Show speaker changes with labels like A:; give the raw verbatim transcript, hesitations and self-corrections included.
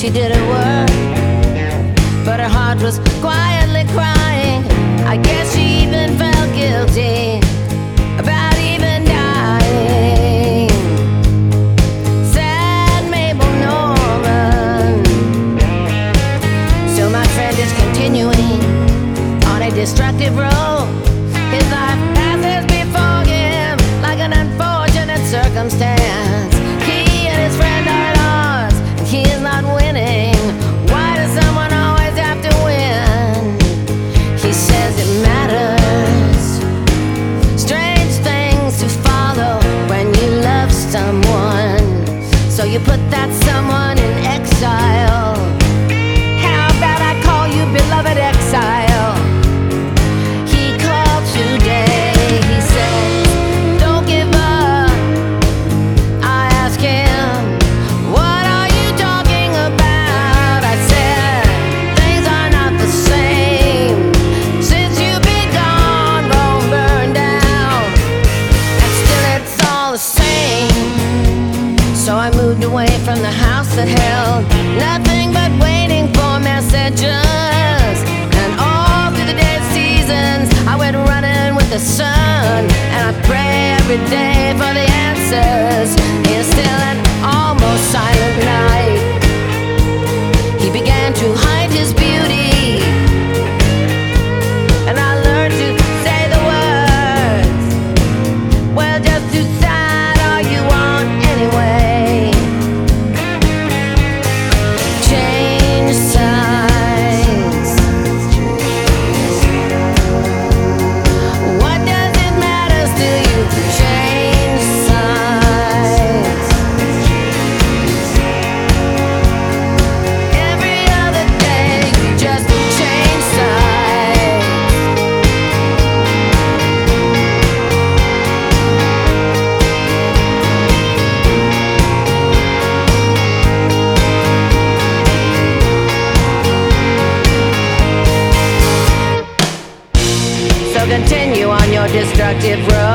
A: she didn't work, but her heart was quietly crying. I guess she even felt guilty about even dying. Sad Mabel Norman. So my friend is continuing on a destructive road. His life passes before him like an unfortunate circumstance. He and his friend are at odds, and he is not winning. Why does someone always have to win? He says it matters. Strange things to follow when you love someone. So you put that someone in exile. How about I call you beloved exile? He called today. He said, don't give up. I asked him, what are you talking about? I said, things are not the same since you've been gone, Rome burned down, and still it's all the same. So I moved away from the house that held nothing but waiting for messages. And all through the dead seasons I went running with the sun, and I pray every day for the answers. In still an almost silent night, he began to hide his beauty, and I learned to say the words, well, just decide all you want anyway. Change sides. What does it matter to you? Change sides. Every other day you just change sides. So continue on your destructive road.